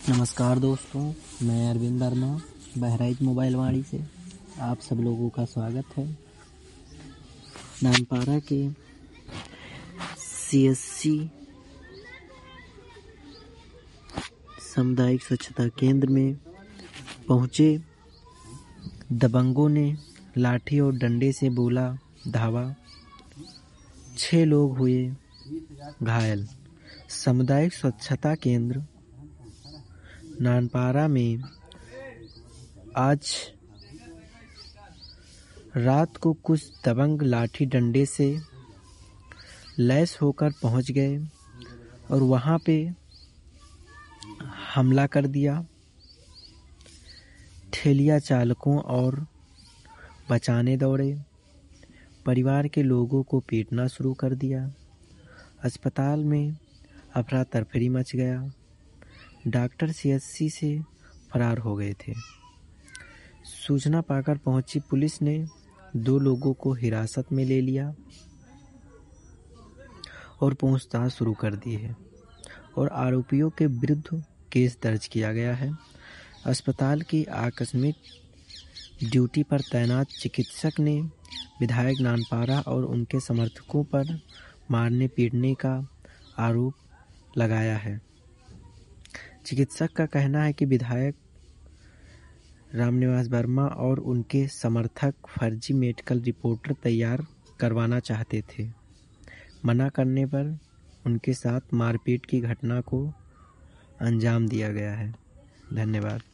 नमस्कार दोस्तों, मैं अरविंद वर्मा बहराइच मोबाइल वाणी से आप सब लोगों का स्वागत है। नानपारा के CSC सामुदायिक स्वच्छता केंद्र में पहुंचे दबंगों ने लाठी और डंडे से बोला धावा। 6 लोग हुए घायल। सामुदायिक स्वच्छता केंद्र नानपारा में आज रात को कुछ दबंग लाठी डंडे से लैस होकर पहुंच गए और वहां पे हमला कर दिया। ठेलिया चालकों और बचाने दौड़े। परिवार के लोगों को पीटना शुरू कर दिया। अस्पताल में अफरा तफरी मच गया। डॉक्टर CSC से फरार हो गए थे। सूचना पाकर पहुंची पुलिस ने 2 लोगों को हिरासत में ले लिया और पूछताछ शुरू कर दी है और आरोपियों के विरुद्ध केस दर्ज किया गया है। अस्पताल की आकस्मिक ड्यूटी पर तैनात चिकित्सक ने विधायक नानपारा और उनके समर्थकों पर मारने पीटने का आरोप लगाया है। चिकित्सक का कहना है कि विधायक रामनिवास वर्मा और उनके समर्थक फर्जी मेडिकल रिपोर्ट तैयार करवाना चाहते थे। मना करने पर उनके साथ मारपीट की घटना को अंजाम दिया गया है। धन्यवाद।